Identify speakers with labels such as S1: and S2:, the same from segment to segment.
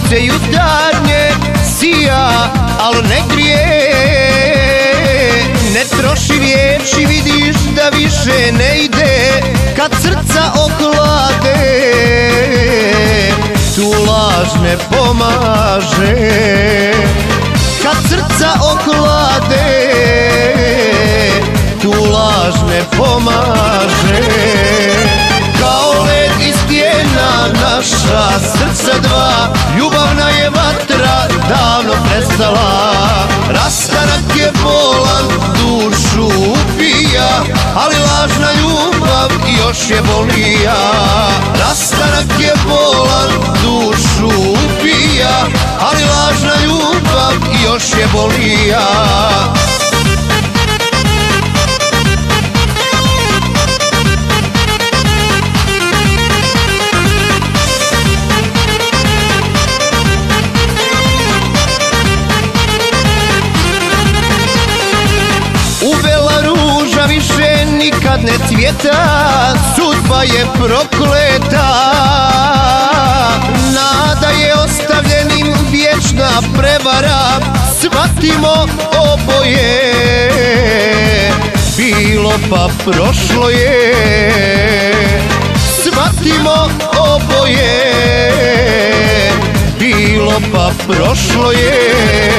S1: sunce jutarnje sija, al ne grije. Ne troši riječi, vidiš da više ne ide, kad srca ohlade, tu laž ne pomaže. Kad srca ohlade, tu laž ne pomaže. Kao led iz stijena naša srca dva, ljubavna je vatra davno prestala. Rastanak je bolan, dušu ubija, ali lažna ljubav još je bolija. Rastanak je bolan, dušu ubija, ali lažna ljubav još je bolija. Uvela ruža više nikad ne cvjeta, sudba je prokleta. Nada je ostavljenim vječna prevara, shvatimo oboje. Bilo pa prošlo je, shvatimo oboje. Bilo pa prošlo je.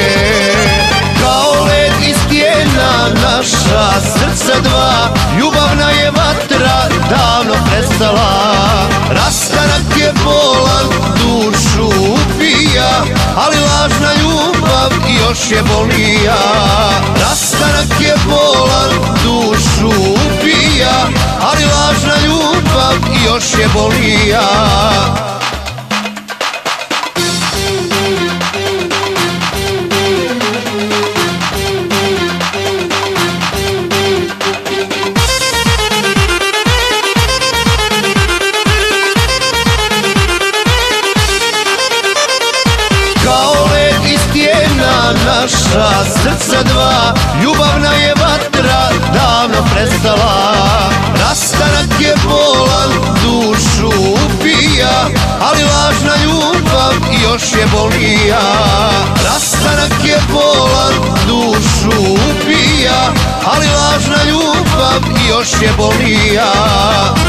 S1: Kao led iz stijena naša srca dva, ljubavna je vatra davno prestala. Rastanak je bolan, dušu ubija, ali lažna ljubav još je bolija. Rastanak je bolan, dušu ubija, ali lažna ljubav još je bolija. Naša srca dva, ljubavna je vatra davno prestala. Rastanak je bolan, dušu ubija, ali lažna ljubav još je bolija. Rastanak je bolan, dušu ubija, ali lažna ljubav još je bolija.